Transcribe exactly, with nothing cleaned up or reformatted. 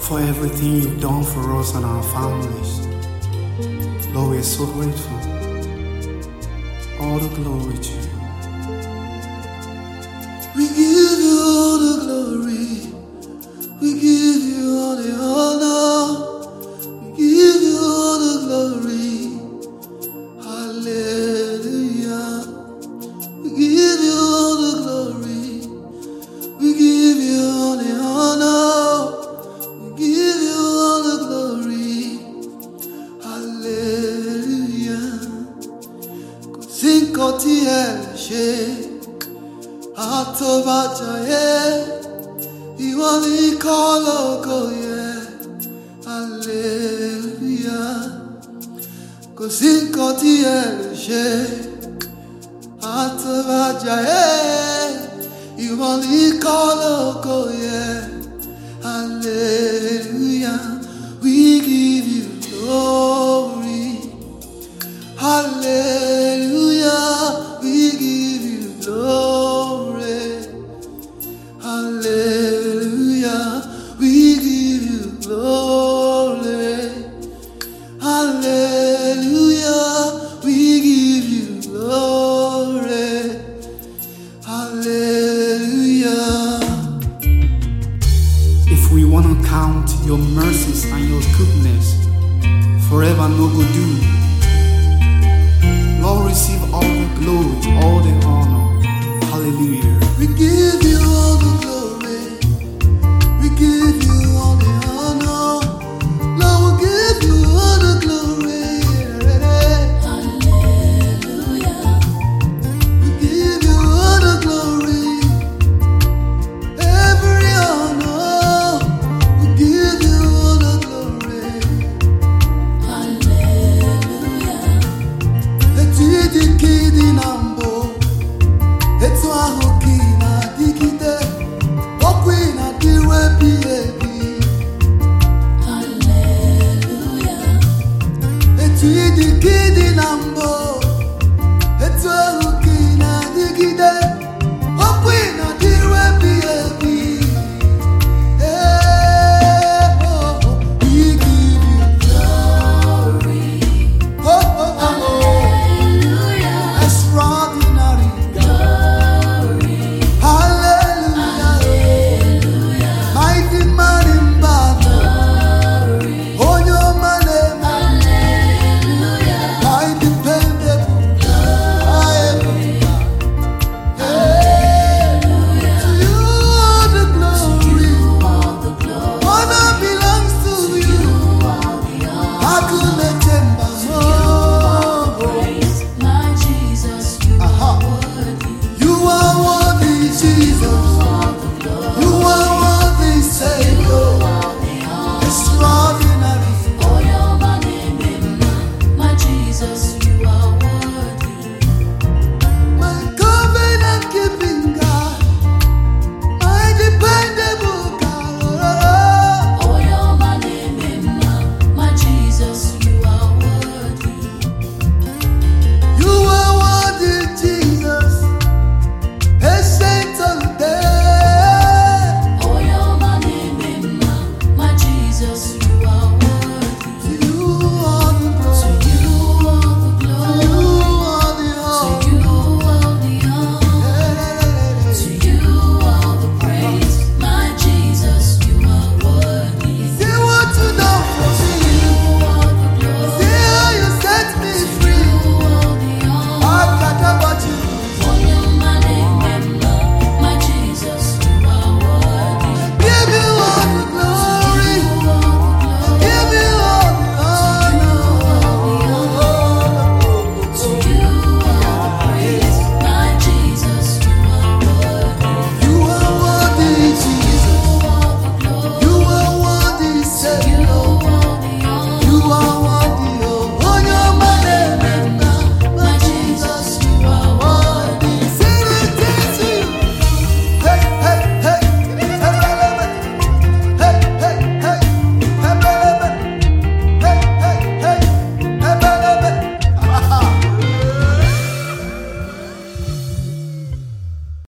for everything you've done for us and our families. Lord, we are so grateful. All the glory to you. We give you all the glory. We give you all the honor. We give you all the glory. Hallelujah. We give you all the glory. We give you all the honor. We give you all the glory. Hallelujah. Kò sí nǹkan tí ẹ lè ṣe. Àtọ́bàjáyé, ìwọ nìkan lógo yẹ. Hallelujah. Kò sí nǹkan tí ẹ lè ṣe. Àtọ́bàjáyé, ìwọ nìkan lógo yẹ. Hallelujah. We give you glory. Hallelujah. We give you glory. Hallelujah. We give you glory. Hallelujah. We give you glory. Hallelujah. If we want to count your mercies and your goodness, forever no go do. Lord, receive all the glory, all the honor. Hallelujah.